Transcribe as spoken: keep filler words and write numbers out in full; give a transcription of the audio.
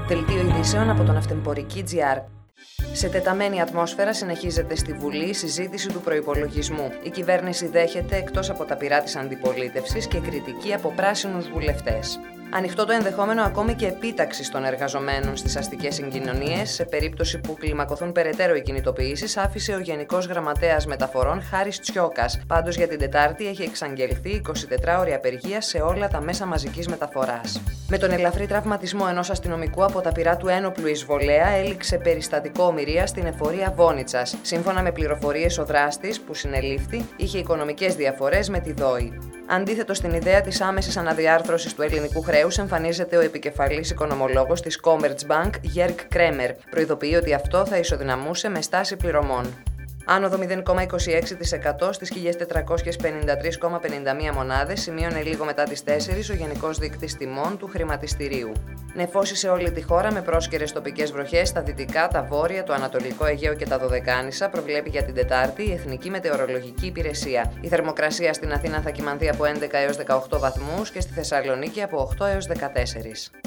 Δελτίο ειδήσεων από το Ναυτεμπορική τζι αρ. Σε τεταμένη ατμόσφαιρα συνεχίζεται στη Βουλή η συζήτηση του προϋπολογισμού. Η κυβέρνηση δέχεται εκτός από τα πυρά της αντιπολίτευσης και κριτική από πράσινους βουλευτές. Ανοιχτό το ενδεχόμενο ακόμη και επίταξης των εργαζομένων στις αστικές συγκοινωνίες, σε περίπτωση που κλιμακωθούν περαιτέρω οι κινητοποιήσεις, άφησε ο Γενικός Γραμματέας Μεταφορών Χάρης Τσιόκας. Πάντως για την Τετάρτη έχει εξαγγελθεί εικοσιτετράωρη απεργία σε όλα τα μέσα μαζικής μεταφοράς. Με τον ελαφρύ τραυματισμό ενός αστυνομικού από τα πυρά του ένοπλου εισβολέα, έληξε περιστατικό ομηρίας στην εφορία Βόνιτσας. Σύμφωνα με πληροφορίες, ο δράστης, που συνελήφθη, είχε οικονομικές διαφορές με τη ΔΟΗ. Αντίθετο στην ιδέα της άμεσης αναδιάρθρωσης του ελληνικού χρέους, εμφανίζεται ο επικεφαλής οικονομολόγος της Commerzbank, Γερκ Κρέμερ. Προειδοποιεί ότι αυτό θα ισοδυναμούσε με στάση πληρωμών. Άνοδο μηδέν κόμμα είκοσι έξι τοις εκατό στις χίλιες τετρακόσιες πενήντα τρεις κόμμα πενήντα μία μονάδες, σημείωνε λίγο μετά τις τέσσερις ο Γενικός Δείκτης Τιμών του Χρηματιστηρίου. Νεφώσει σε όλη τη χώρα με πρόσκαιρες τοπικές βροχές στα δυτικά, τα βόρεια, το Ανατολικό Αιγαίο και τα Δωδεκάνησα, προβλέπει για την Τετάρτη η Εθνική Μετεωρολογική Υπηρεσία. Η θερμοκρασία στην Αθήνα θα κυμανθεί από έντεκα έως δεκαοκτώ βαθμούς και στη Θεσσαλονίκη από οκτώ έως δεκατέσσερα.